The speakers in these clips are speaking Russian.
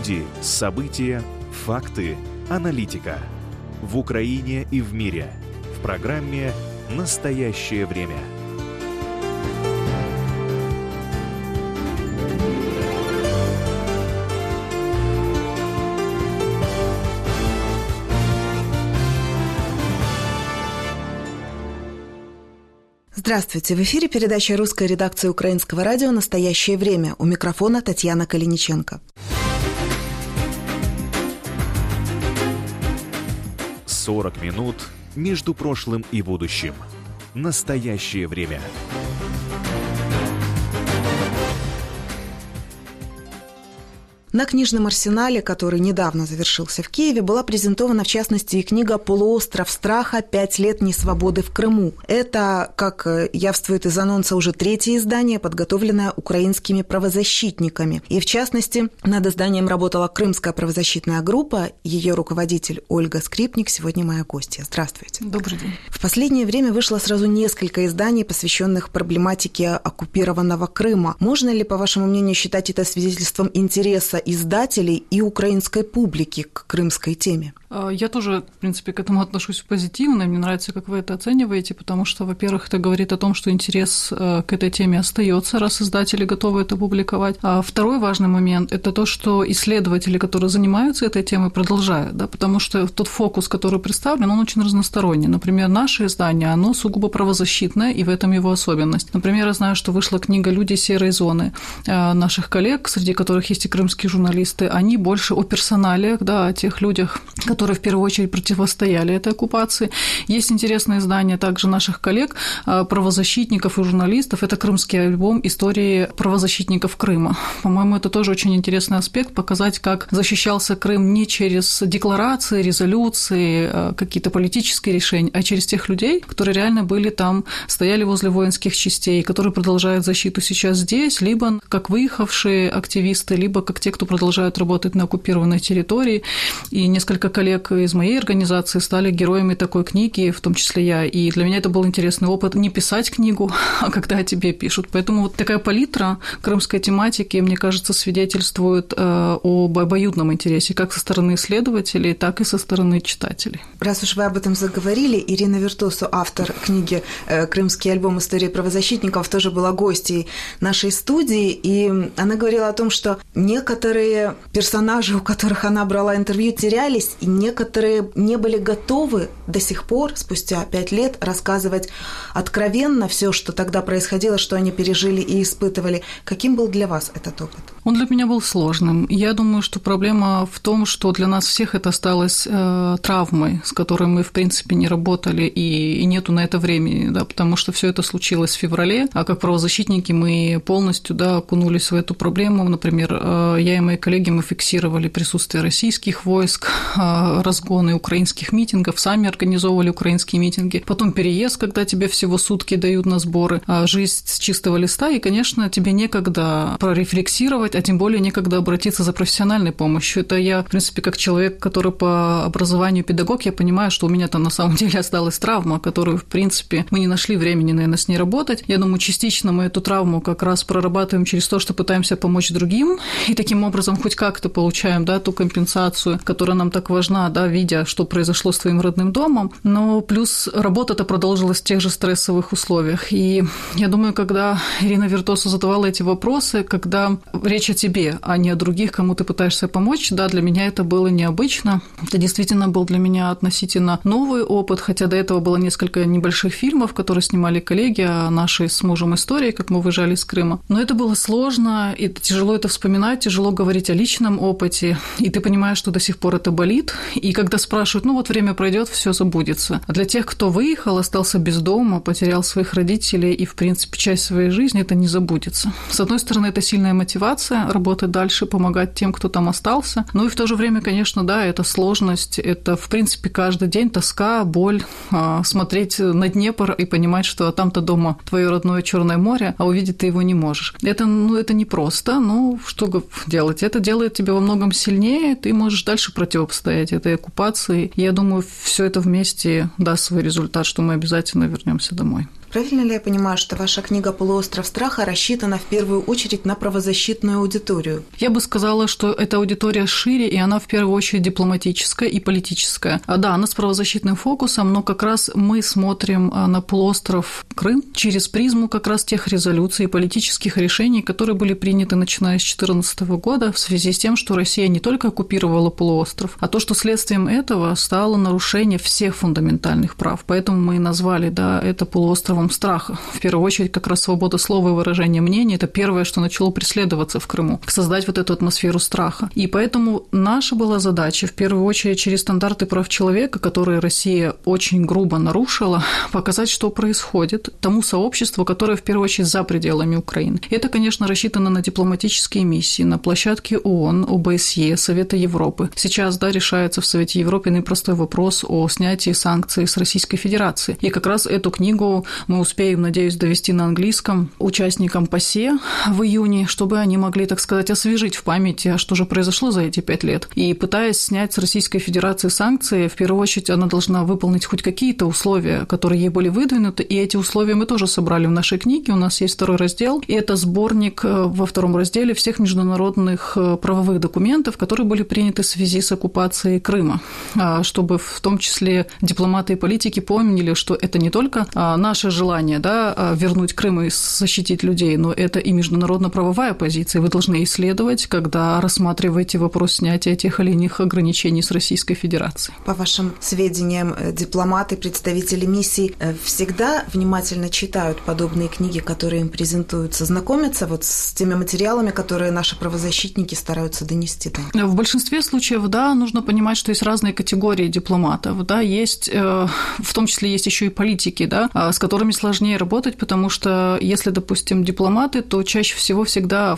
Люди, события, факты, аналитика. В Украине и в мире. В программе «Настоящее время». Здравствуйте! В эфире передача русской редакции Украинского радио «Настоящее время». У микрофона Татьяна Калиниченко. 40 минут между прошлым и будущим. Настоящее время. На книжном арсенале, который недавно завершился в Киеве, была презентована, в частности, и книга «Полуостров страха. 5 лет несвободы в Крыму». Это, как явствует из анонса, уже третье издание, подготовленное украинскими правозащитниками. И, в частности, над изданием работала Крымская правозащитная группа. Ее руководитель Ольга Скрипник сегодня моя гостья. Здравствуйте. Добрый день. В последнее время вышло сразу несколько изданий, посвященных проблематике оккупированного Крыма. Можно ли, по вашему мнению, считать это свидетельством интереса издателей и украинской публики к крымской теме? Я тоже, в принципе, к этому отношусь позитивно. Мне нравится, как вы это оцениваете, потому что, во-первых, это говорит о том, что интерес к этой теме остается, раз издатели готовы это публиковать. А второй важный момент – это то, что исследователи, которые занимаются этой темой, продолжают, да, потому что тот фокус, который представлен, он очень разносторонний. Например, наше издание, оно сугубо правозащитное, и в этом его особенность. Например, я знаю, что вышла книга «Люди серой зоны» наших коллег, среди которых есть и крымские журналисты. Они больше о персоналиях, да, о тех людях, которые в первую очередь противостояли этой оккупации. Есть интересное издание также наших коллег, правозащитников и журналистов. Это крымский альбом «Истории правозащитников Крыма». По-моему, это тоже очень интересный аспект, показать, как защищался Крым не через декларации, резолюции, какие-то политические решения, а через тех людей, которые реально были там, стояли возле воинских частей, которые продолжают защиту сейчас здесь, либо как выехавшие активисты, либо как те, кто продолжают работать на оккупированной территории. И несколько коллег из моей организации стали героями такой книги, в том числе я. И для меня это был интересный опыт не писать книгу, а когда о тебе пишут. Поэтому вот такая палитра крымской тематики, мне кажется, свидетельствует об обоюдном интересе как со стороны исследователей, так и со стороны читателей. Раз уж вы об этом заговорили, Ирина Вертосу, автор книги «Крымский альбом. Истории правозащитников», тоже была гостьей нашей студии, и она говорила о том, что некоторые персонажи, у которых она брала интервью, терялись, и некоторые не были готовы до сих пор, спустя 5 лет, рассказывать откровенно все, что тогда происходило, что они пережили и испытывали. Каким был для вас этот опыт? Он для меня был сложным. Я думаю, что проблема в том, что для нас всех это осталось травмой, с которой мы, в принципе, не работали, и нету на это времени, да, потому что все это случилось в феврале, а как правозащитники мы полностью, да, окунулись в эту проблему. Например, я и мои коллеги, мы фиксировали присутствие российских войск, разгоны украинских митингов, сами организовывали украинские митинги, потом переезд, когда тебе всего сутки дают на сборы, жизнь с чистого листа, и, конечно, тебе некогда прорефлексировать, а тем более некогда обратиться за профессиональной помощью. Это я, в принципе, как человек, который по образованию педагог, я понимаю, что у меня-то на самом деле осталась травма, которую, в принципе, мы не нашли времени, наверное, с ней работать. Я думаю, частично мы эту травму как раз прорабатываем через то, что пытаемся помочь другим, и таким образом хоть как-то получаем, да, ту компенсацию, которая нам так важна, да, видя, что произошло с твоим родным домом, но плюс работа-то продолжилась в тех же стрессовых условиях. И я думаю, когда Ирина Вертосу задавала эти вопросы, когда речь о тебе, а не о других, кому ты пытаешься помочь, да, для меня это было необычно. Это действительно был для меня относительно новый опыт, хотя до этого было несколько небольших фильмов, которые снимали коллеги о нашей с мужем истории, как мы выезжали из Крыма. Но это было сложно, и тяжело это вспоминать, тяжело говорить о личном опыте, и ты понимаешь, что до сих пор это болит, и когда спрашивают, ну вот время пройдет, все забудется. А для тех, кто выехал, остался без дома, потерял своих родителей и, в принципе, часть своей жизни, это не забудется. С одной стороны, это сильная мотивация работать дальше, помогать тем, кто там остался. Ну и в то же время, конечно, да, это сложность, это, в принципе, каждый день тоска, боль, смотреть на Днепр и понимать, что там-то дома твое родное Черное море, а увидеть ты его не можешь. Это непросто, но что делать? Это делает тебя во многом сильнее, ты можешь дальше противостоять этой оккупации. Я думаю, все это вместе даст свой результат, что мы обязательно вернемся домой. Правильно ли я понимаю, что ваша книга «Полуостров страха» рассчитана в первую очередь на правозащитную аудиторию? Я бы сказала, что эта аудитория шире, и она в первую очередь дипломатическая и политическая. Да, она с правозащитным фокусом, но как раз мы смотрим на полуостров Крым через призму как раз тех резолюций и политических решений, которые были приняты начиная с 2014 года в связи с тем, что Россия не только оккупировала полуостров, а то, что следствием этого стало нарушение всех фундаментальных прав. Поэтому мы и назвали, это полуостровом страха. В первую очередь, как раз свобода слова и выражения мнений – это первое, что начало преследоваться в Крыму, создать вот эту атмосферу страха. И поэтому наша была задача, в первую очередь, через стандарты прав человека, которые Россия очень грубо нарушила, показать, что происходит тому сообществу, которое, в первую очередь, за пределами Украины. И это, конечно, рассчитано на дипломатические миссии, на площадке ООН, ОБСЕ, Совета Европы. Сейчас, решается в Совете Европы непростой вопрос о снятии санкций с Российской Федерации. И как раз эту книгу мы успеем, надеюсь, довести на английском участникам ПАСЕ в июне, чтобы они могли, так сказать, освежить в памяти, что же произошло за эти 5 лет. И пытаясь снять с Российской Федерации санкции, в первую очередь она должна выполнить хоть какие-то условия, которые ей были выдвинуты, и эти условия мы тоже собрали в нашей книге. У нас есть 2 раздел, и это сборник во 2 разделе всех международных правовых документов, которые были приняты в связи с оккупацией Крыма, чтобы в том числе дипломаты и политики помнили, что это не только наше желание вернуть Крым и защитить людей, но это и международно-правовая позиция. Вы должны исследовать, когда рассматриваете вопрос снятия тех или иных ограничений с Российской Федерацией. По вашим сведениям, дипломаты, представители миссий всегда внимательно читают подобные книги, которые им презентуются, знакомятся с теми материалами, которые наши правозащитники стараются донести. В большинстве случаев, нужно понимать, что есть разные категории дипломатов, есть, в том числе есть еще и политики, с которыми сложнее работать, потому что если, допустим, дипломаты, то чаще всего всегда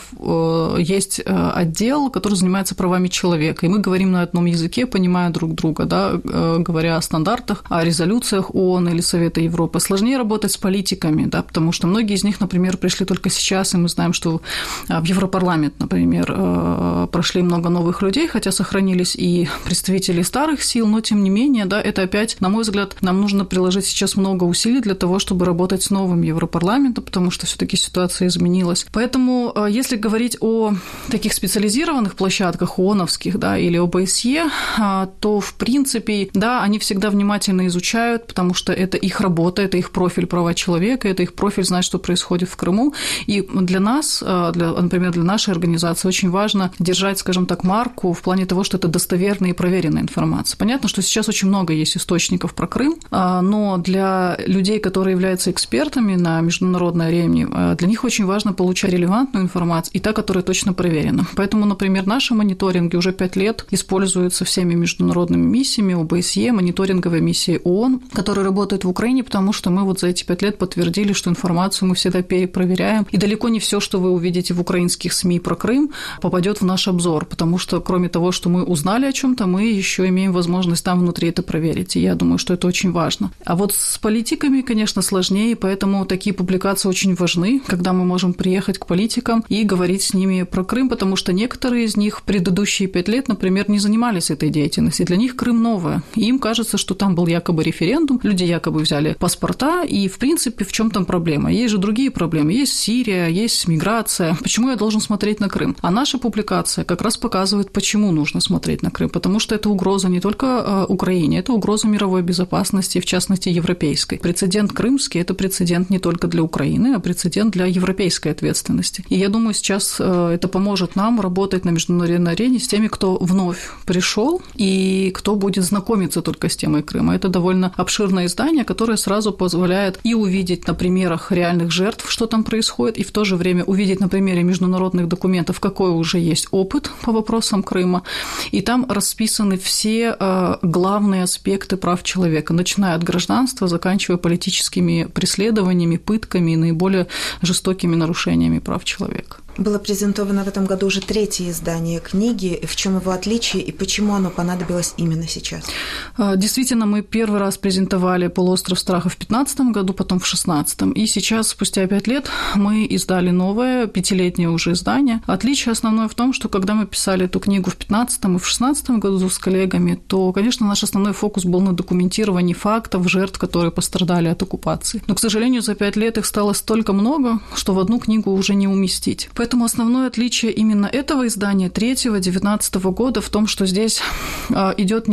есть отдел, который занимается правами человека, и мы говорим на одном языке, понимая друг друга, говоря о стандартах, о резолюциях ООН или Совета Европы. Сложнее работать с политиками, потому что многие из них, например, пришли только сейчас, и мы знаем, что в Европарламент, например, прошли много новых людей, хотя сохранились и представители старых сил, но тем не менее, это опять, на мой взгляд, нам нужно приложить сейчас много усилий для того, чтобы работать с новым Европарламентом, потому что все-таки ситуация изменилась. Поэтому, если говорить о таких специализированных площадках ООНовских, или ОБСЕ, то, в принципе, они всегда внимательно изучают, потому что это их работа, это их профиль права человека, это их профиль знать, что происходит в Крыму. И для нас, например, для нашей организации очень важно держать, скажем так, марку в плане того, что это достоверная и проверенная информация. Понятно, что сейчас очень много есть источников про Крым, но для людей, которые являются экспертами на международной арене, для них очень важно получать релевантную информацию и та, которая точно проверена. Поэтому, например, наши мониторинги уже 5 лет используются всеми международными миссиями, ОБСЕ, мониторинговой миссией ООН, которые работают в Украине, потому что мы за эти 5 лет подтвердили, что информацию мы всегда перепроверяем, и далеко не все, что вы увидите в украинских СМИ про Крым, попадет в наш обзор, потому что кроме того, что мы узнали о чем-то, мы еще имеем возможность там внутри это проверить, и я думаю, что это очень важно. А с политиками, конечно, сложнее, поэтому такие публикации очень важны, когда мы можем приехать к политикам и говорить с ними про Крым, потому что некоторые из них предыдущие 5 лет, например, не занимались этой деятельностью, для них Крым новое, и им кажется, что там был якобы референдум, люди якобы взяли паспорта, и, в принципе, в чем там проблема? Есть же другие проблемы, есть Сирия, есть миграция, почему я должен смотреть на Крым? А наша публикация как раз показывает, почему нужно смотреть на Крым, потому что это угроза не только Украине, это угроза мировой безопасности, в частности, европейской. Прецедент крымский – это прецедент не только для Украины, а прецедент для европейской ответственности. И я думаю, сейчас это поможет нам работать на международной арене с теми, кто вновь пришел и кто будет знакомиться только с темой Крыма. Это довольно обширное издание, которое сразу позволяет и увидеть на примерах реальных жертв, что там происходит, и в то же время увидеть на примере международных документов, какой уже есть опыт по вопросам Крыма. И там расписаны все главные аспекты прав человека, начиная от гражданства, заканчивая политическими преследованиями, пытками и наиболее жестокими нарушениями прав человека. Было презентовано в этом году уже 3-е издание книги. В чем его отличие и почему оно понадобилось именно сейчас? Действительно, мы первый раз презентовали «Полуостров страха» в 2015 году, потом в 2016. И сейчас, спустя 5 лет, мы издали новое, 5-летнее уже издание. Отличие основное в том, что когда мы писали эту книгу в 2015 и в 2016 году с коллегами, то, конечно, наш основной фокус был на документировании фактов, жертв, которые пострадали от оккупации. Но, к сожалению, за 5 лет их стало столько много, что в одну книгу уже не уместить. Поэтому основное отличие именно этого издания, 3-го, 2019 года, в том, что здесь идет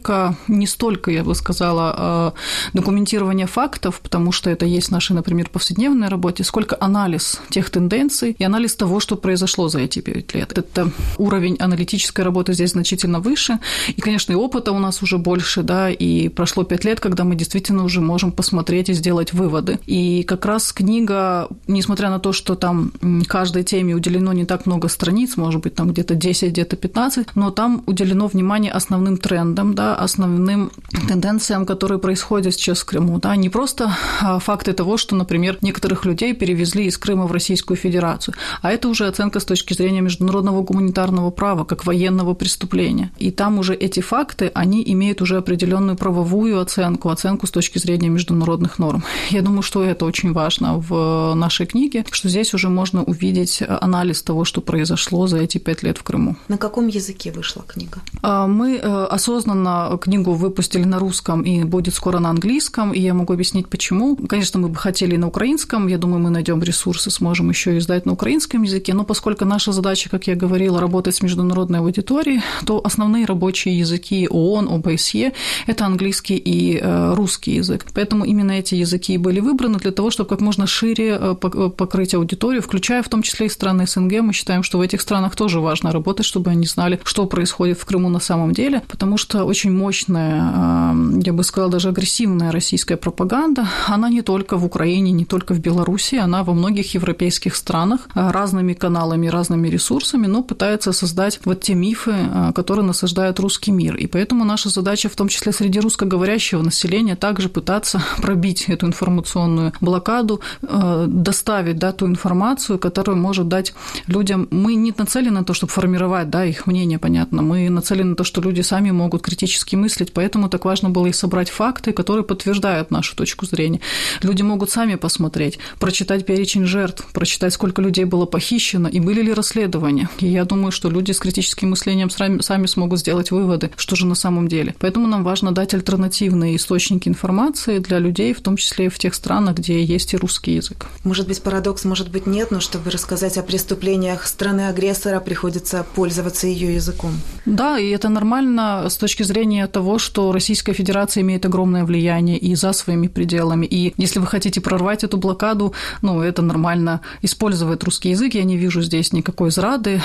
не столько, я бы сказала, документирование фактов, потому что это есть в нашей, например, повседневной работе, сколько анализ тех тенденций и анализ того, что произошло за эти 5 лет. Это уровень аналитической работы здесь значительно выше, и, конечно, и опыта у нас уже больше, да, и прошло 5 лет, когда мы действительно уже можем посмотреть и сделать выводы. И как раз книга, несмотря на то, что там каждой теме уделено не так много страниц, может быть, там где-то 10, где-то 15, но там уделено внимание основным трендам, да, основным тенденциям, которые происходят сейчас в Крыму. Да, не просто факты того, что, например, некоторых людей перевезли из Крыма в Российскую Федерацию, а это уже оценка с точки зрения международного гуманитарного права, как военного преступления. И там уже эти факты, они имеют уже определенную правовую оценку с точки зрения международных норм. Я думаю, что это очень важно в нашей книге, что здесь уже можно увидеть анализ того, что произошло за эти 5 лет в Крыму. На каком языке вышла книга? Мы осознанно книгу выпустили на русском и будет скоро на английском, и я могу объяснить, почему. Конечно, мы бы хотели на украинском, я думаю, мы найдем ресурсы, сможем еще издать на украинском языке, но поскольку наша задача, как я говорила, работать с международной аудиторией, то основные рабочие языки ООН, ОБСЕ – это английский и русский язык. Поэтому именно эти языки были выбраны для того, чтобы как можно шире покрыть аудиторию, включая в том числе и страны СНГ. Мы считаем, что в этих странах тоже важно работать, чтобы они знали, что происходит в Крыму на самом деле, потому что очень мощная, я бы сказала, даже агрессивная российская пропаганда, она не только в Украине, не только в Беларуси, она во многих европейских странах разными каналами, разными ресурсами, но пытается создать вот те мифы, которые насаждают русский мир. И поэтому наша задача, в том числе среди русскоговорящего населения, также пытаться пробить эту информационную блокаду, доставить, да, ту информацию, которую может дать людям. Мы не нацелены на то, чтобы формировать, да, их мнение, понятно, мы нацелены на то, что люди сами могут критически мыслить, поэтому так важно было и собрать факты, которые подтверждают нашу точку зрения. Люди могут сами посмотреть, прочитать перечень жертв, прочитать, сколько людей было похищено и были ли расследования. И я думаю, что люди с критическим мышлением сами смогут сделать выводы, что же на самом деле. Поэтому нам важно дать альтернативные источники информации для людей, в том числе и в тех странах, где есть и русский язык. Может быть, парадокс, может быть, нет, но чтобы рассказать о преступлениях страны-агрессора, приходится пользоваться ее языком. Да, и это нормально с точки зрения того, что Российская Федерация имеет огромное влияние и за своими пределами. И если вы хотите прорвать эту блокаду, это нормально использовать русский язык. Я не вижу здесь никакой зрады.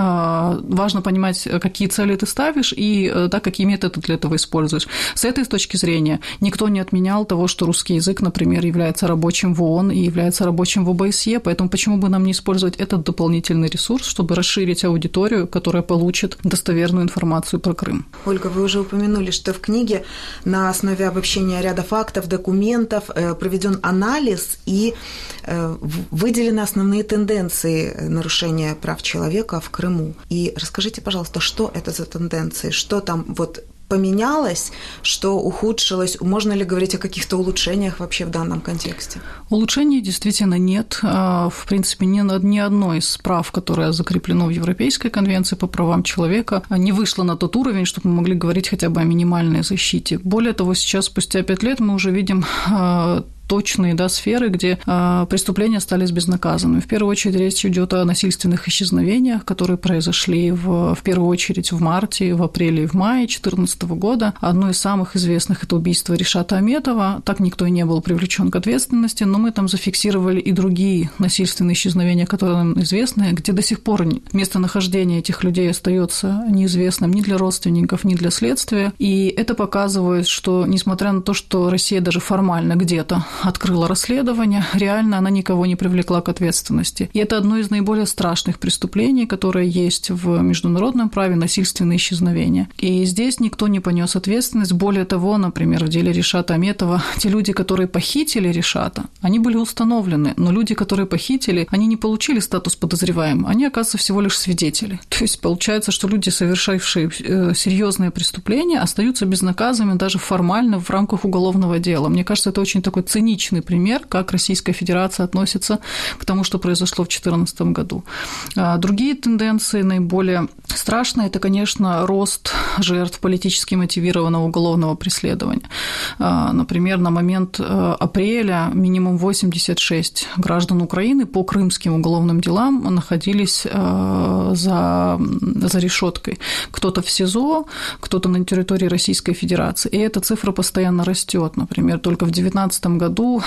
Важно понимать, какие цели ты ставишь и какие методы для этого используешь. С этой точки зрения никто не отменял того, что русский язык, например, является рабочим в ООН и является рабочим в ОБСЕ, поэтому почему бы нам не использовать этот дополнительный ресурс, чтобы расширить аудиторию, которая получит достоверную информацию про Крым. Ольга, вы уже упомянули, что в книге на основе обобщения ряда фактов, документов проведен анализ и выделены основные тенденции нарушения прав человека в Крыму. И расскажите, пожалуйста, что это за тенденции, что там поменялось, что ухудшилось? Можно ли говорить о каких-то улучшениях вообще в данном контексте? Улучшений действительно нет. В принципе, ни одно из прав, которое закреплено в Европейской конвенции по правам человека, не вышло на тот уровень, чтобы мы могли говорить хотя бы о минимальной защите. Более того, сейчас, спустя 5 лет, мы уже видим точные, сферы, где преступления остались безнаказанными. В первую очередь речь идет о насильственных исчезновениях, которые произошли в первую очередь в марте, в апреле и в мае 2014 года. Одно из самых известных – это убийство Ришата Аметова. Так никто и не был привлечен к ответственности, но мы там зафиксировали и другие насильственные исчезновения, которые нам известны, где до сих пор местонахождение этих людей остается неизвестным ни для родственников, ни для следствия. И это показывает, что, несмотря на то, что Россия даже формально где-то открыла расследование, реально она никого не привлекла к ответственности. И это одно из наиболее страшных преступлений, которое есть в международном праве, насильственное исчезновение. И здесь никто не понес ответственность. Более того, например, в деле Ришата Аметова, те люди, которые похитили Ришата, они были установлены, но люди, которые похитили, они не получили статус подозреваемых, они, оказывается, всего лишь свидетели. То есть получается, что люди, совершившие серьезные преступления, остаются безнаказанными даже формально в рамках уголовного дела. Мне кажется, это очень такой циничный пример, как Российская Федерация относится к тому, что произошло в 2014 году. Другие тенденции, наиболее страшные, это, конечно, рост жертв политически мотивированного уголовного преследования. Например, на момент апреля минимум 86 граждан Украины по крымским уголовным делам находились за решеткой. Кто-то в СИЗО, кто-то на территории Российской Федерации. И эта цифра постоянно растет. Например, только в 2019 году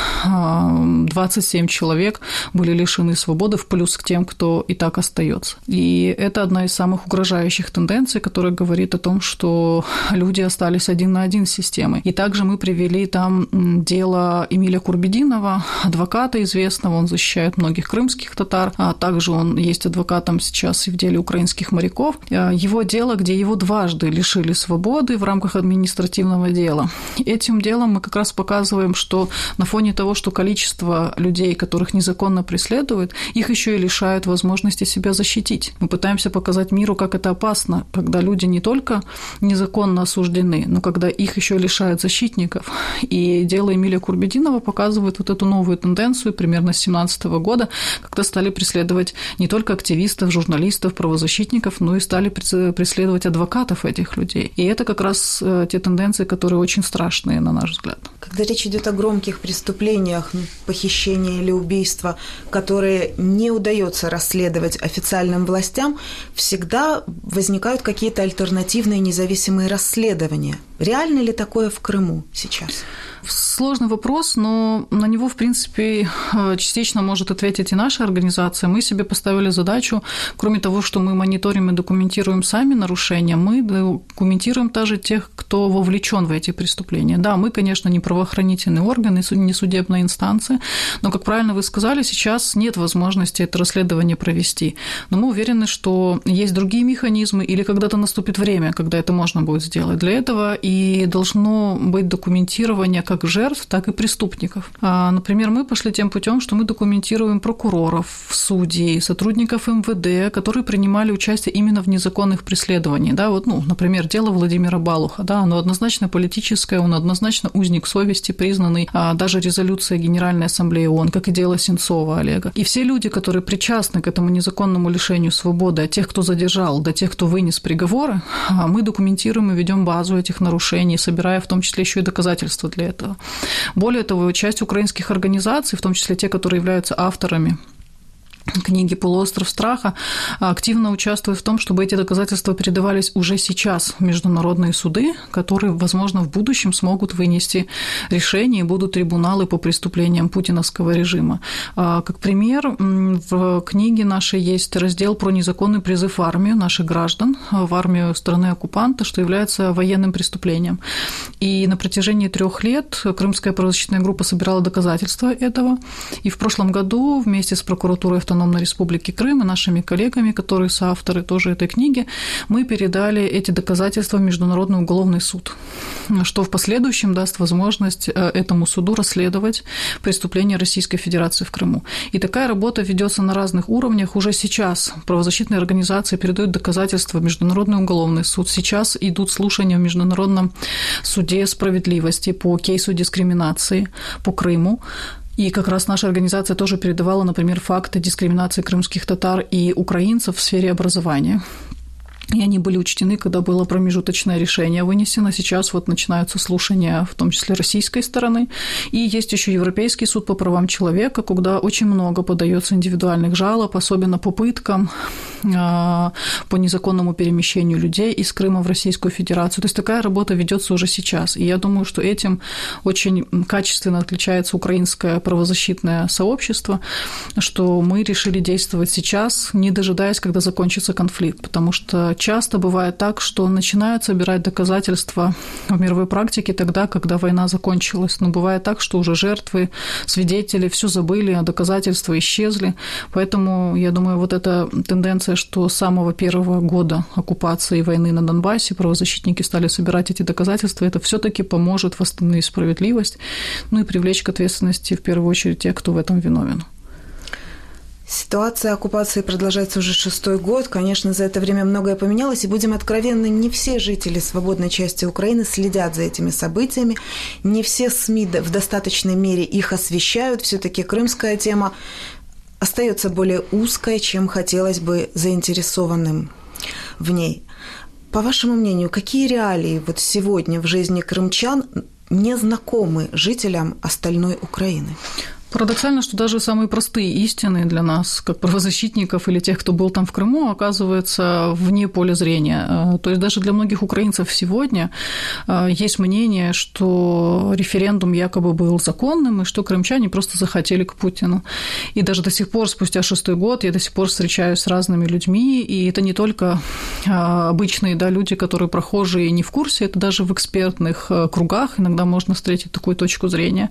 27 человек были лишены свободы, в плюс к тем, кто и так остается. И это одна из самых угрожающих тенденций, которая говорит о том, что люди остались один на один с системой. И также мы привели там дело Эмиля Курбединова, адвоката известного, он защищает многих крымских татар, а также он есть адвокатом сейчас и в деле украинских моряков. Его дело, где его дважды лишили свободы в рамках административного дела. Этим делом мы как раз показываем, что на фоне того, что количество людей, которых незаконно преследуют, их еще и лишают возможности себя защитить. Мы пытаемся показать миру, как это опасно, когда люди не только незаконно осуждены, но когда их еще лишают защитников. И дело Эмиля Курбединова показывает вот эту новую тенденцию примерно с 2017 года, когда стали преследовать не только активистов, журналистов, правозащитников, но и стали преследовать адвокатов этих людей. И это как раз те тенденции, которые очень страшные, на наш взгляд. Когда речь идет о громких преступлениях, похищения или убийства, которые не удается расследовать официальным властям, всегда возникают какие-то альтернативные независимые расследования. Реально ли такое в Крыму сейчас? Сложный вопрос, но на него, в принципе, частично может ответить и наша организация. Мы себе поставили задачу, кроме того, что мы мониторим и документируем сами нарушения, мы документируем также тех, кто вовлечен в эти преступления. Да, мы, конечно, не правоохранительные органы, не судебные инстанции, но, как правильно вы сказали, сейчас нет возможности это расследование провести. Но мы уверены, что есть другие механизмы или когда-то наступит время, когда это можно будет сделать. Для этого и должно быть документирование как жертв, так и преступников. Например, мы пошли тем путем, что мы документируем прокуроров, судей, сотрудников МВД, которые принимали участие именно в незаконных преследованиях. Да, вот, например, дело Владимира Балуха, да, оно однозначно политическое, он однозначно узник совести, признанный даже резолюцией Генеральной Ассамблеи ООН, как и дело Сенцова Олега. И все люди, которые причастны к этому незаконному лишению свободы, от тех, кто задержал, до тех, кто вынес приговоры, мы документируем и ведем базу этих нарушений, собирая в том числе еще и доказательства для этого. Более того, часть украинских организаций, в том числе те, которые являются авторами книги «Полуостров страха», активно участвуют в том, чтобы эти доказательства передавались уже сейчас в международные суды, которые, возможно, в будущем смогут вынести решения и будут трибуналы по преступлениям путиновского режима. Как пример, в книге нашей есть раздел про незаконный призыв в армию наших граждан, в армию страны-оккупанта, что является военным преступлением. И на протяжении 3 лет Крымская правозащитная группа собирала доказательства этого, и в прошлом году вместе с прокуратурой Автономной Республики Крым и нашими коллегами, которые соавторы тоже этой книги, мы передали эти доказательства в Международный уголовный суд, что в последующем даст возможность этому суду расследовать преступления Российской Федерации в Крыму. И такая работа ведется на разных уровнях. Уже сейчас правозащитные организации передают доказательства в Международный уголовный суд. Сейчас идут слушания в Международном суде справедливости по кейсу дискриминации по Крыму. И как раз наша организация тоже передавала, например, факты дискриминации крымских татар и украинцев в сфере образования. И они были учтены, когда было промежуточное решение вынесено. Сейчас вот начинаются слушания, в том числе российской стороны. И есть еще Европейский суд по правам человека, куда очень много подается индивидуальных жалоб, особенно по пыткам, по незаконному перемещению людей из Крыма в Российскую Федерацию. То есть такая работа ведется уже сейчас. И я думаю, что этим очень качественно отличается украинское правозащитное сообщество, что мы решили действовать сейчас, не дожидаясь, когда закончится конфликт, потому что часто бывает так, что начинают собирать доказательства в мировой практике тогда, когда война закончилась. Но бывает так, что уже жертвы, свидетели все забыли, а доказательства исчезли. Поэтому, я думаю, вот эта тенденция, что с самого первого года оккупации и войны на Донбассе правозащитники стали собирать эти доказательства, это все-таки поможет восстановить справедливость, ну и привлечь к ответственности в первую очередь тех, кто в этом виновен. Ситуация оккупации продолжается уже 6-й год. Конечно, за это время многое поменялось, и будем откровенны, не все жители свободной части Украины следят за этими событиями, не все СМИ в достаточной мере их освещают. Все-таки крымская тема остается более узкой, чем хотелось бы заинтересованным в ней. По вашему мнению, какие реалии вот сегодня в жизни крымчан не знакомы жителям остальной Украины? Парадоксально, что даже самые простые истины для нас, как правозащитников или тех, кто был там в Крыму, оказываются вне поля зрения. То есть даже для многих украинцев сегодня есть мнение, что референдум якобы был законным, и что крымчане просто захотели к Путину. И даже до сих пор, спустя 6-й год, я до сих пор встречаюсь с разными людьми, и это не только обычные люди, которые прохожие и не в курсе, это даже в экспертных кругах иногда можно встретить такую точку зрения.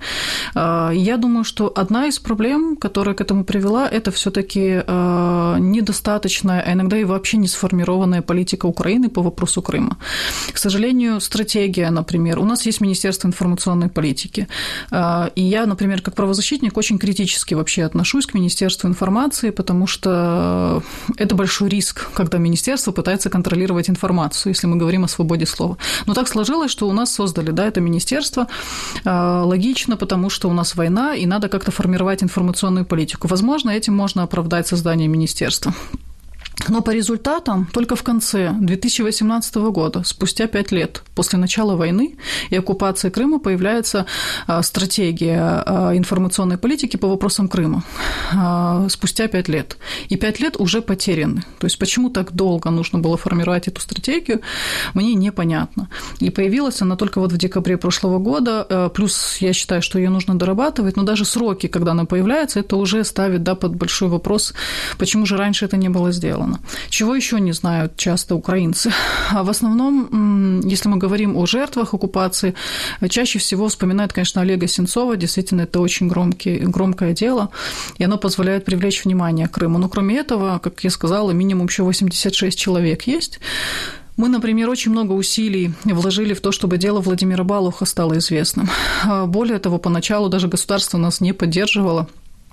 Я думаю, что одна из проблем, которая к этому привела, это все-таки недостаточная, а иногда и вообще не сформированная политика Украины по вопросу Крыма. К сожалению, стратегия, например, у нас есть Министерство информационной политики, и я, например, как правозащитник очень критически вообще отношусь к Министерству информации, потому что это большой риск, когда министерство пытается контролировать информацию, если мы говорим о свободе слова. Но так сложилось, что у нас создали, это министерство, логично, потому что у нас война, и надо как-то формировать информационную политику. Возможно, этим можно оправдать создание министерства. Но по результатам только в конце 2018 года, спустя 5 лет после начала войны и оккупации Крыма, появляется стратегия информационной политики по вопросам Крыма. Спустя 5 лет. И 5 лет уже потеряны. То есть почему так долго нужно было формировать эту стратегию, мне непонятно. И появилась она только вот в декабре прошлого года. Плюс я считаю, что ее нужно дорабатывать, но даже сроки, когда она появляется, это уже ставит под большой вопрос, почему же раньше это не было сделано. Чего еще не знают часто украинцы? В основном, если мы говорим о жертвах оккупации, чаще всего вспоминают, конечно, Олега Сенцова. Действительно, это очень громкое дело, и оно позволяет привлечь внимание к Крыму. Но кроме этого, как я сказала, минимум еще 86 человек есть. Мы, например, очень много усилий вложили в то, чтобы дело Владимира Балуха стало известным. Более того, поначалу даже государство нас не поддерживало.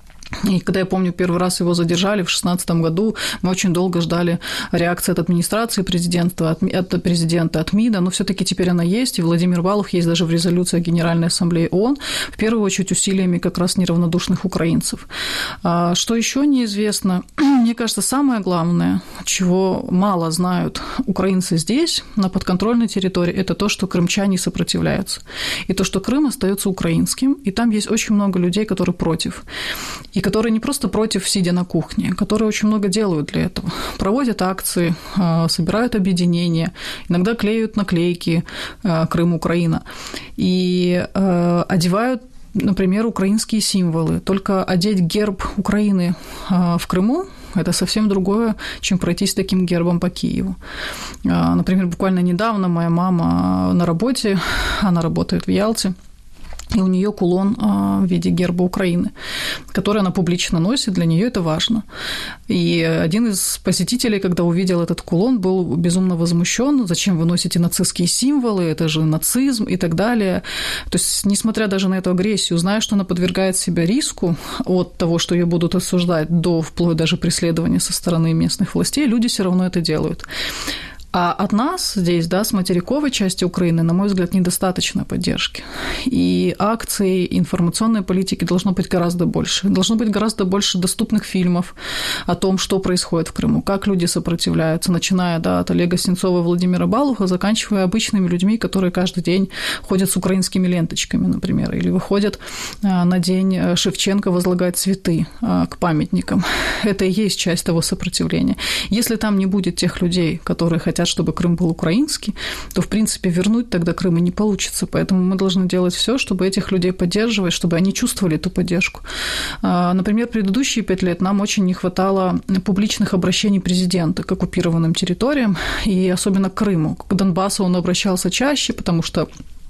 И когда, я помню, первый раз его задержали в 2016 году, мы очень долго ждали реакции от администрации президента, от МИДа, но все-таки теперь она есть, и Владимир Балух есть даже в резолюции Генеральной Ассамблеи ООН, в первую очередь усилиями как раз неравнодушных украинцев. Что еще неизвестно, мне кажется, самое главное, чего мало знают украинцы здесь, на подконтрольной территории, это то, что крымчане сопротивляются, и то, что Крым остается украинским, и там есть очень много людей, которые против. И которые не просто против, сидя на кухне, которые очень много делают для этого. Проводят акции, собирают объединения, иногда клеют наклейки «Крым, Украина» и одевают, например, украинские символы. Только одеть герб Украины в Крыму – это совсем другое, чем пройтись таким гербом по Киеву. Например, буквально недавно моя мама на работе, она работает в Ялте, и у нее кулон в виде герба Украины, который она публично носит, для нее это важно. И один из посетителей, когда увидел этот кулон, был безумно возмущен: зачем вы носите нацистские символы, это же нацизм и так далее. То есть, несмотря даже на эту агрессию, зная, что она подвергает себя риску от того, что ее будут осуждать, до вплоть даже преследования со стороны местных властей, люди все равно это делают. А от нас здесь, с материковой части Украины, на мой взгляд, недостаточно поддержки. И акций, информационной политики должно быть гораздо больше. Должно быть гораздо больше доступных фильмов о том, что происходит в Крыму, как люди сопротивляются, начиная от Олега Сенцова и Владимира Балуха, заканчивая обычными людьми, которые каждый день ходят с украинскими ленточками, например, или выходят на день Шевченко возлагать цветы к памятникам. Это и есть часть того сопротивления. Если там не будет тех людей, которые хотят хотят, чтобы Крым был украинский, то, в принципе, вернуть тогда Крым и не получится. Поэтому мы должны делать все, чтобы этих людей поддерживать, чтобы они чувствовали эту поддержку. Например, предыдущие 5 лет нам очень не хватало публичных обращений президента к оккупированным территориям, и особенно к Крыму. К Донбассу он обращался чаще, потому что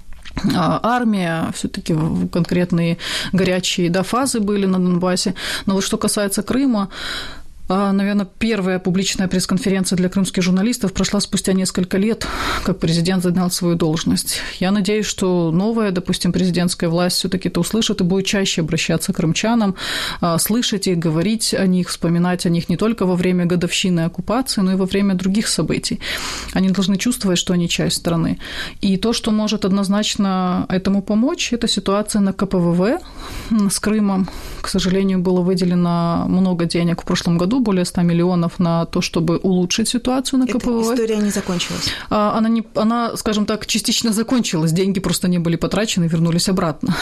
армия, все-таки конкретные горячие фазы были на Донбассе. Но вот что касается Крыма, наверное, первая публичная пресс-конференция для крымских журналистов прошла спустя несколько лет, как президент занял свою должность. Я надеюсь, что новая, допустим, президентская власть все-таки это услышит и будет чаще обращаться к крымчанам, слышать их, говорить о них, вспоминать о них не только во время годовщины оккупации, но и во время других событий. Они должны чувствовать, что они часть страны. И то, что может однозначно этому помочь, это ситуация на КПВВ с Крымом. К сожалению, было выделено много денег в прошлом году, более 100 миллионов на то, чтобы улучшить ситуацию на КПВВ. Эта история не закончилась? Она, скажем так, частично закончилась. Деньги просто не были потрачены и вернулись обратно.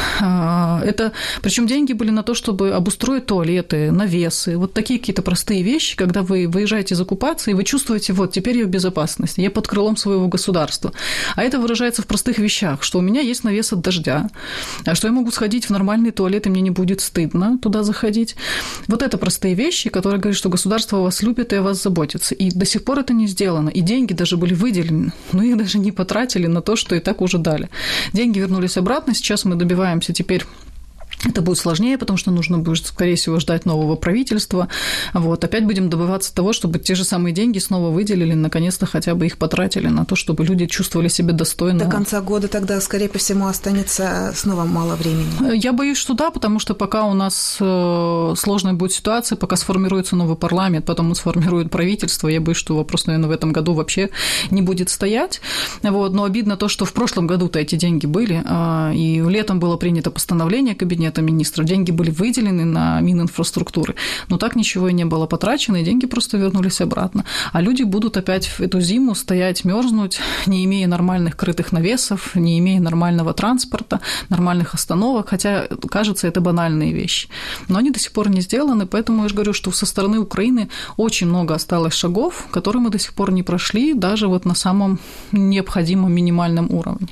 Причем деньги были на то, чтобы обустроить туалеты, навесы, вот такие какие-то простые вещи, когда вы выезжаете из оккупации, вы чувствуете, вот, теперь я в безопасности, я под крылом своего государства. А это выражается в простых вещах, что у меня есть навес от дождя, что я могу сходить в нормальный туалет, и мне не будет стыдно туда заходить. Вот это простые вещи, которые говорят, что государство вас любит и о вас заботится. И до сих пор это не сделано. И деньги даже были выделены, но их даже не потратили на то, что и так уже дали. Деньги вернулись обратно. Сейчас мы добиваемся теперь. Это будет сложнее, потому что нужно будет, скорее всего, ждать нового правительства. Вот. Опять будем добиваться того, чтобы те же самые деньги снова выделили, наконец-то хотя бы их потратили на то, чтобы люди чувствовали себя достойно. До конца года тогда, скорее по всему, останется снова мало времени. Я боюсь, что да, потому что пока у нас сложная будет ситуация, пока сформируется новый парламент, потом он сформирует правительство, я боюсь, что вопрос, наверное, в этом году вообще не будет стоять. Вот. Но обидно то, что в прошлом году-то эти деньги были, и летом было принято постановление кабинета министров, деньги были выделены на Мининфраструктуры, но так ничего и не было потрачено, и деньги просто вернулись обратно. А люди будут опять в эту зиму стоять, мерзнуть, не имея нормальных крытых навесов, не имея нормального транспорта, нормальных остановок, хотя, кажется, это банальные вещи. Но они до сих пор не сделаны, поэтому я же говорю, что со стороны Украины очень много осталось шагов, которые мы до сих пор не прошли, даже вот на самом необходимом минимальном уровне.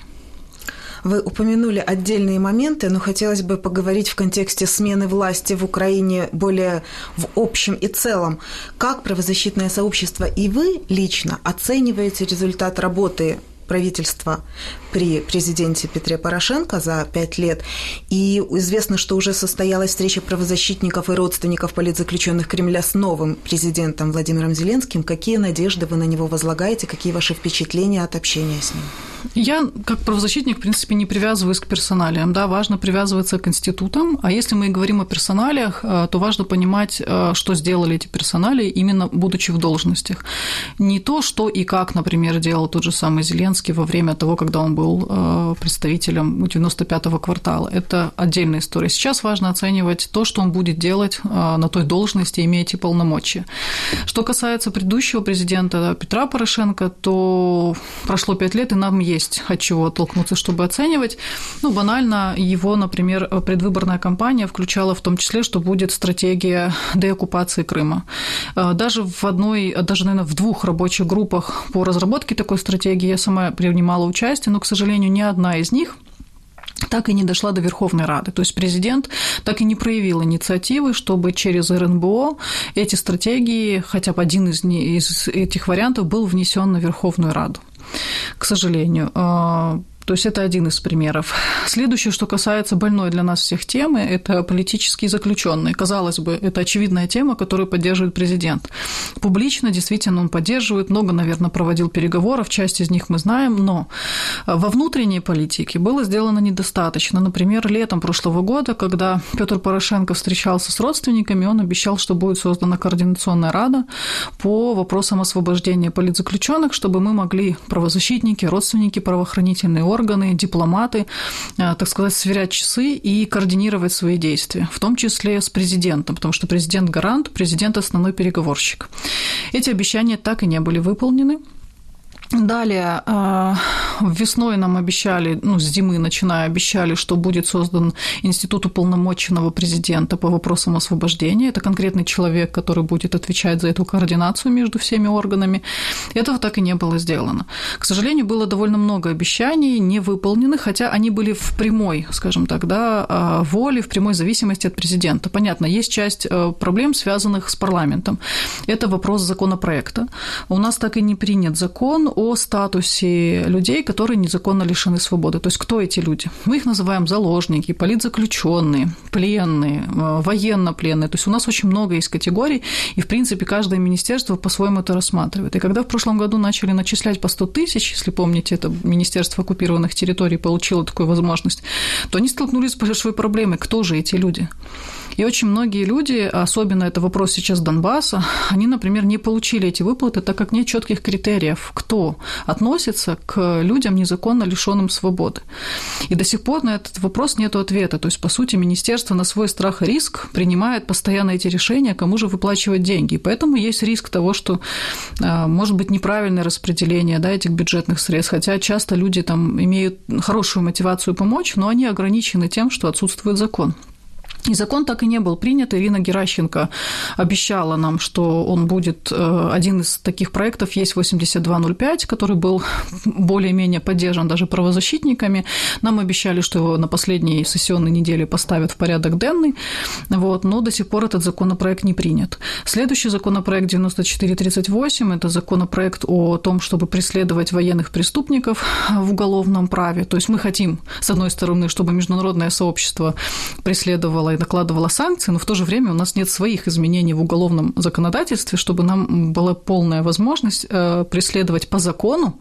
Вы упомянули отдельные моменты, но хотелось бы поговорить в контексте смены власти в Украине более в общем и целом. Как правозащитное сообщество и вы лично оцениваете результат работы правительства при президенте Петре Порошенко за 5 лет. И известно, что уже состоялась встреча правозащитников и родственников политзаключенных Кремля с новым президентом Владимиром Зеленским. Какие надежды вы на него возлагаете? Какие ваши впечатления от общения с ним? Я, как правозащитник, в принципе, не привязываюсь к персоналиям. Да, важно привязываться к институтам. А если мы говорим о персоналиях, то важно понимать, что сделали эти персоналии, именно будучи в должностях. Не то, что и как, например, делал тот же самый Зеленский во время того, когда он был представителем 95-го квартала. Это отдельная история. Сейчас важно оценивать то, что он будет делать на той должности, имея эти полномочия. Что касается предыдущего президента Петра Порошенко, то прошло 5 лет, и нам есть от чего оттолкнуться, чтобы оценивать. банально его, например, предвыборная кампания включала в том числе, что будет стратегия деоккупации Крыма. Даже наверное, в 2 рабочих группах по разработке такой стратегии я сама принимала участие, но, к сожалению, ни одна из них так и не дошла до Верховной Рады. То есть президент так и не проявил инициативы, чтобы через РНБО эти стратегии, хотя бы один из этих вариантов был внесен на Верховную Раду, к сожалению. То есть это один из примеров. Следующее, что касается больной для нас всех темы, это политические заключенные. Казалось бы, это очевидная тема, которую поддерживает президент. Публично, действительно, он поддерживает, много, наверное, проводил переговоров, часть из них мы знаем, но во внутренней политике было сделано недостаточно. Например, летом прошлого года, когда Петр Порошенко встречался с родственниками, он обещал, что будет создана координационная рада по вопросам освобождения политзаключенных, чтобы мы могли, правозащитники, родственники, правоохранительные органы, дипломаты, так сказать, сверять часы и координировать свои действия, в том числе с президентом, потому что президент гарант, президент основной переговорщик. Эти обещания так и не были выполнены. Далее, весной нам обещали, с зимы начиная, обещали, что будет создан институт уполномоченного президента по вопросам освобождения. Это конкретный человек, который будет отвечать за эту координацию между всеми органами. Этого так и не было сделано. К сожалению, было довольно много обещаний, не выполненных, хотя они были в прямой, скажем так, воле, в прямой зависимости от президента. Понятно, есть часть проблем, связанных с парламентом. Это вопрос законопроекта. У нас так и не принят закон о статусе людей, которые незаконно лишены свободы. То есть кто эти люди? Мы их называем заложники, политзаключенные, пленные, военнопленные. То есть у нас очень много есть категорий, и, в принципе, каждое министерство по-своему это рассматривает. И когда в прошлом году начали начислять по 100 тысяч, если помните, это Министерство оккупированных территорий получило такую возможность, то они столкнулись с большой проблемой. Кто же эти люди? И очень многие люди, особенно это вопрос сейчас Донбасса, они, например, не получили эти выплаты, так как нет четких критериев, кто относится к людям, незаконно лишенным свободы. И до сих пор на этот вопрос нет ответа. То есть, по сути, министерство на свой страх и риск принимает постоянно эти решения, кому же выплачивать деньги. И поэтому есть риск того, что может быть неправильное распределение этих бюджетных средств, хотя часто люди там имеют хорошую мотивацию помочь, но они ограничены тем, что отсутствует закон. И закон так и не был принят. Ирина Геращенко обещала нам, что он будет, один из таких проектов есть 8205, который был более-менее поддержан даже правозащитниками. Нам обещали, что его на последней сессионной неделе поставят в порядок денный, но до сих пор этот законопроект не принят. Следующий законопроект 9438 – это законопроект о том, чтобы преследовать военных преступников в уголовном праве. То есть мы хотим, с одной стороны, чтобы международное сообщество преследовало и накладывала санкции, но в то же время у нас нет своих изменений в уголовном законодательстве, чтобы нам была полная возможность преследовать по закону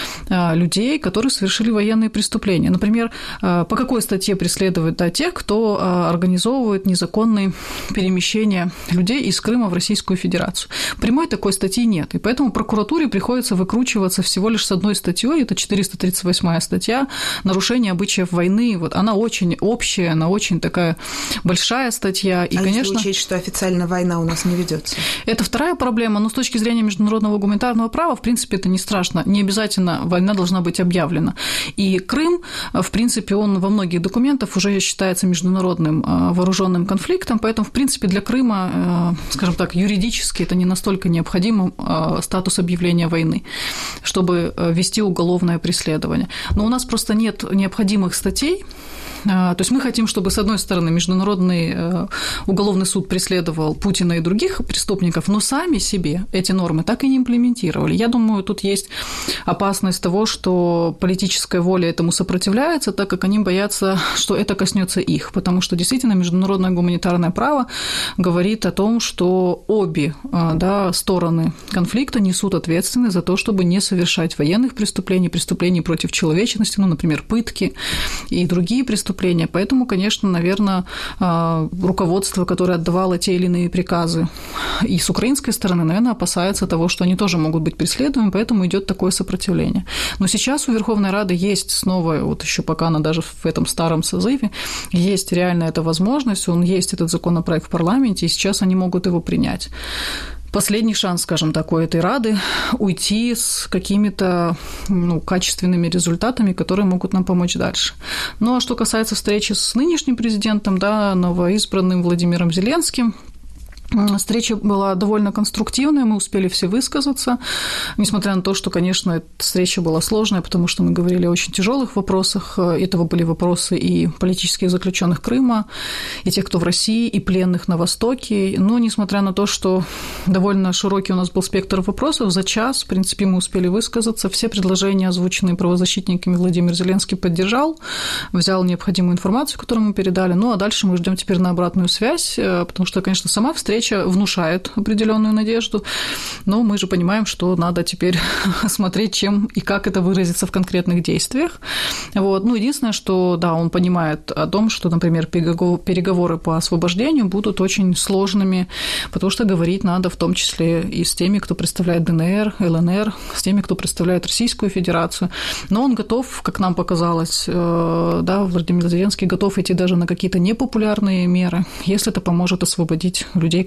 людей, которые совершили военные преступления. Например, по какой статье преследовать тех, кто организовывает незаконные перемещения людей из Крыма в Российскую Федерацию? Прямой такой статьи нет, и поэтому прокуратуре приходится выкручиваться всего лишь с одной статьей, это 438 статья «Нарушение обычаев войны». Она очень общая, она очень такая большая статья. И, конечно, если учесть, что официально война у нас не ведется. Это вторая проблема, но с точки зрения международного гуманитарного права, в принципе, это не страшно. Не обязательно война должна быть объявлена. И Крым, в принципе, он во многих документах уже считается международным вооруженным конфликтом, поэтому, в принципе, для Крыма, скажем так, юридически это не настолько необходим статус объявления войны, чтобы вести уголовное преследование. Но у нас просто нет необходимых статей. То есть мы хотим, чтобы, с одной стороны, Международный уголовный суд преследовал Путина и других преступников, но сами себе эти нормы так и не имплементировали. Я думаю, тут есть опасность того, что политическая воля этому сопротивляется, так как они боятся, что это коснется их, потому что действительно международное гуманитарное право говорит о том, что обе стороны конфликта несут ответственность за то, чтобы не совершать военных преступлений, преступлений против человечности, например, пытки и другие преступления. Поэтому, конечно, наверное, руководство, которое отдавало те или иные приказы и с украинской стороны, наверное, опасается того, что они тоже могут быть преследуемы, поэтому идет такое сопротивление. Но сейчас у Верховной Рады есть снова, еще пока она даже в этом старом созыве, есть реально эта возможность, есть этот законопроект в парламенте, и сейчас они могут его принять. Последний шанс, скажем так, у этой Рады уйти с какими-то качественными результатами, которые могут нам помочь дальше. Ну, а что касается встречи с нынешним президентом, новоизбранным Владимиром Зеленским, встреча была довольно конструктивная, мы успели все высказаться, несмотря на то, что, конечно, эта встреча была сложная, потому что мы говорили о очень тяжелых вопросах. Это были вопросы и политических заключенных Крыма, и тех, кто в России, и пленных на Востоке. Но, несмотря на то, что довольно широкий у нас был спектр вопросов, за час, в принципе, мы успели высказаться. Все предложения, озвученные правозащитниками, Владимир Зеленский поддержал, взял необходимую информацию, которую мы передали. Ну, а дальше мы ждем теперь на обратную связь, потому что, конечно, сама встреча внушает определенную надежду, но мы же понимаем, что надо теперь смотреть, чем и как это выразится в конкретных действиях. Единственное, что, он понимает о том, что, например, переговоры по освобождению будут очень сложными, потому что говорить надо в том числе и с теми, кто представляет ДНР, ЛНР, с теми, кто представляет Российскую Федерацию. Но он готов, как нам показалось, Владимир Зеленский готов идти даже на какие-то непопулярные меры, если это поможет освободить людей,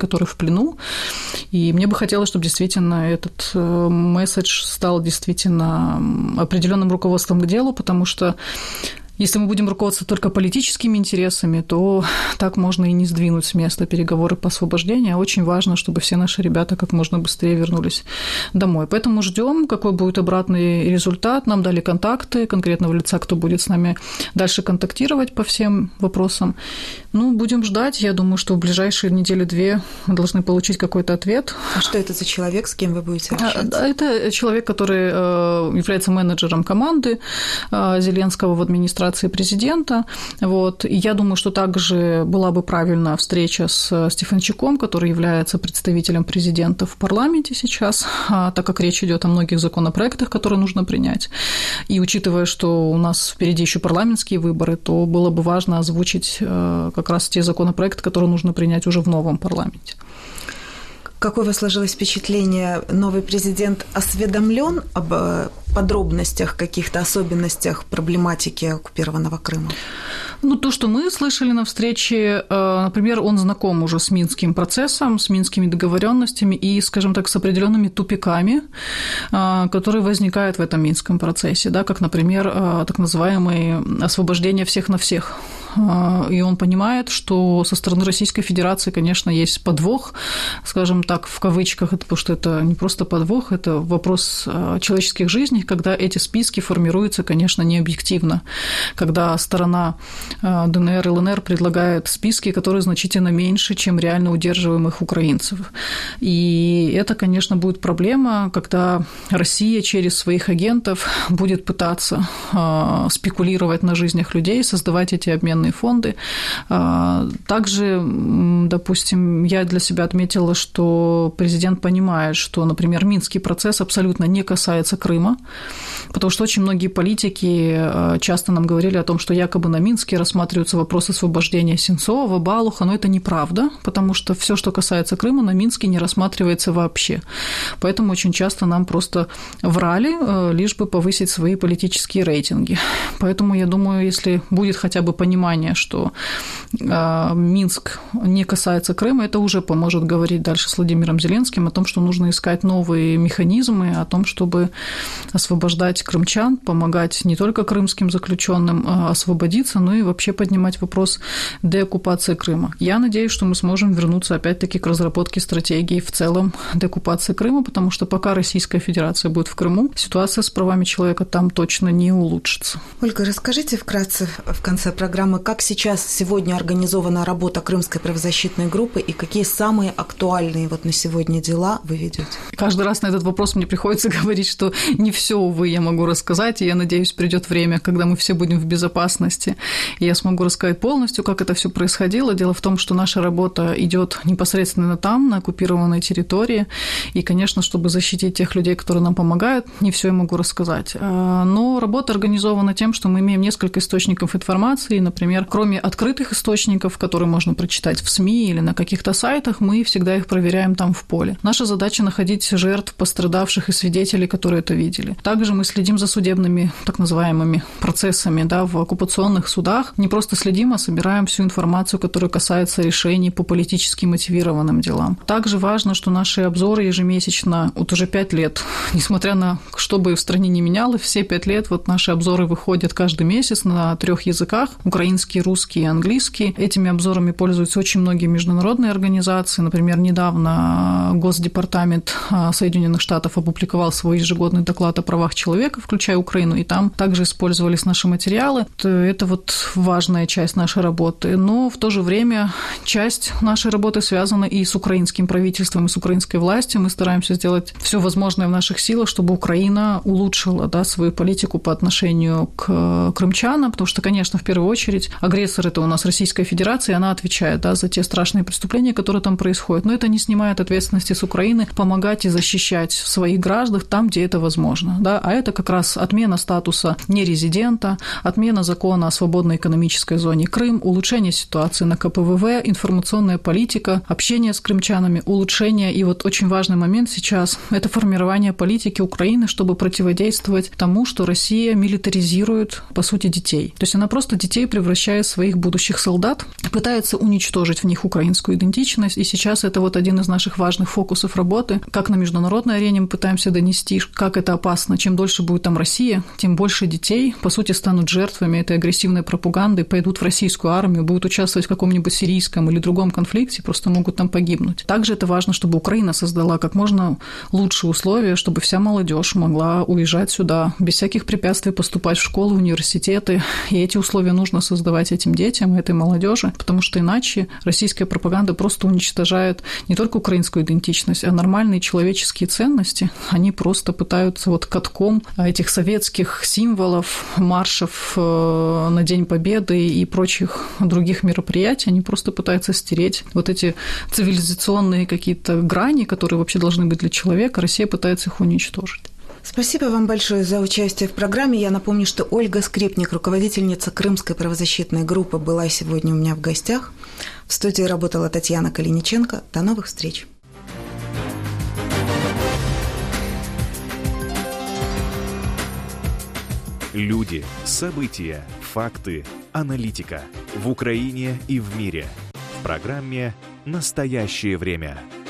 которые в плену. И мне бы хотелось, чтобы действительно этот месседж стал действительно определенным руководством к делу, потому что если мы будем руководствоваться только политическими интересами, то так можно и не сдвинуть с места переговоры по освобождению. Очень важно, чтобы все наши ребята как можно быстрее вернулись домой. Поэтому ждем, какой будет обратный результат. Нам дали контакты конкретного лица, кто будет с нами дальше контактировать по всем вопросам. Будем ждать. Я думаю, что в ближайшие недели-две мы должны получить какой-то ответ. А что это за человек, с кем вы будете общаться? Это человек, который является менеджером команды Зеленского в администрации президента. И я думаю, что также была бы правильна встреча с Стефанчуком, который является представителем президента в парламенте сейчас, так как речь идет о многих законопроектах, которые нужно принять. И учитывая, что у нас впереди еще парламентские выборы, то было бы важно озвучить как раз те законопроекты, которые нужно принять уже в новом парламенте. Какое у вас сложилось впечатление? Новый президент осведомлен об подробностях, каких-то особенностях проблематики оккупированного Крыма? То, что мы слышали на встрече, например, он знаком уже с Минским процессом, с Минскими договоренностями и, скажем так, с определенными тупиками, которые возникают в этом Минском процессе, да, как, например, так называемое освобождение всех на всех. И он понимает, что со стороны Российской Федерации, конечно, есть подвох, скажем так, в кавычках, потому что это не просто подвох, это вопрос человеческих жизней, когда эти списки формируются, конечно, не объективно, когда сторона ДНР и ЛНР предлагает списки, которые значительно меньше, чем реально удерживаемых украинцев. И это, конечно, будет проблема, когда Россия через своих агентов будет пытаться спекулировать на жизнях людей, создавать эти обменные фонды. Также, допустим, я для себя отметила, что президент понимает, что, например, Минский процесс абсолютно не касается Крыма, потому что очень многие политики часто нам говорили о том, что якобы на Минске рассматриваются вопросы освобождения Сенцова, Балуха, но это неправда, потому что все, что касается Крыма, на Минске не рассматривается вообще. Поэтому очень часто нам просто врали, лишь бы повысить свои политические рейтинги. Поэтому я думаю, если будет хотя бы понимание, что Минск не касается Крыма, это уже поможет говорить дальше с Владимиром Зеленским о том, что нужно искать новые механизмы, о том, чтобы освобождать крымчан, помогать не только крымским заключенным освободиться, но и вообще поднимать вопрос деоккупации Крыма. Я надеюсь, что мы сможем вернуться опять-таки к разработке стратегии в целом деоккупации Крыма, потому что пока Российская Федерация будет в Крыму, ситуация с правами человека там точно не улучшится. Ольга, расскажите вкратце в конце программы, как сегодня организована работа Крымской правозащитной группы и какие самые актуальные на сегодня дела вы ведете? Каждый раз на этот вопрос мне приходится говорить, что не все, увы, я могу рассказать, и я надеюсь, придет время, когда мы все будем в безопасности, и я смогу рассказать полностью, как это все происходило. Дело в том, что наша работа идет непосредственно там, на оккупированной территории, и, конечно, чтобы защитить тех людей, которые нам помогают, не все я могу рассказать. Но работа организована тем, что мы имеем несколько источников информации, например, кроме открытых источников, которые можно прочитать в СМИ или на каких-то сайтах, мы всегда их проверяем там в поле. Наша задача – находить жертв, пострадавших и свидетелей, которые это видели. Также мы следим за судебными, так называемыми, процессами, в оккупационных судах. Не просто следим, а собираем всю информацию, которая касается решений по политически мотивированным делам. Также важно, что наши обзоры ежемесячно, уже 5 лет, несмотря на что бы в стране не менялось, все 5 лет наши обзоры выходят каждый месяц на 3 языках – украинский, русский и английский. Этими обзорами пользуются очень многие международные организации. Например, недавно Госдепартамент Соединенных Штатов опубликовал свой ежегодный доклад о правах человека, включая Украину, и там также использовались наши материалы. Это важная часть нашей работы. Но в то же время часть нашей работы связана и с украинским правительством, и с украинской властью. Мы стараемся сделать все возможное в наших силах, чтобы Украина улучшила свою политику по отношению к крымчанам, потому что, конечно, в первую очередь агрессор – это у нас Российская Федерация, и она отвечает за те страшные преступления, которые там происходят. Но это не снимает ответственности с Украины помогать и защищать своих граждан там, где это возможно. А это как раз отмена статуса нерезидента, отмена закона о свободной экономической зоне Крым, улучшение ситуации на КПВВ, информационная политика, общение с крымчанами, улучшение. И очень важный момент сейчас – это формирование политики Украины, чтобы противодействовать тому, что Россия милитаризирует, по сути, детей. То есть она просто детей превращает превращая своих будущих солдат, пытается уничтожить в них украинскую идентичность. И сейчас это вот один из наших важных фокусов работы. Как на международной арене мы пытаемся донести, как это опасно. Чем дольше будет там Россия, тем больше детей, по сути, станут жертвами этой агрессивной пропаганды, пойдут в российскую армию, будут участвовать в каком-нибудь сирийском или другом конфликте, просто могут там погибнуть. Также это важно, чтобы Украина создала как можно лучшие условия, чтобы вся молодежь могла уезжать сюда, без всяких препятствий поступать в школы, университеты. И эти условия нужно создавать этим детям, этой молодежи, потому что иначе российская пропаганда просто уничтожает не только украинскую идентичность, а нормальные человеческие ценности. Они просто пытаются вот катком этих советских символов, маршев на День Победы и прочих других мероприятий, они просто пытаются стереть вот эти цивилизационные какие-то грани, которые вообще должны быть для человека. Россия пытается их уничтожить. Спасибо вам большое за участие в программе. Я напомню, что Ольга Скрипник, руководительница Крымской правозащитной группы, была сегодня у меня в гостях. В студии работала Татьяна Калиниченко. До новых встреч. Люди, события, факты, аналитика в Украине и в мире. В программе «Настоящее время».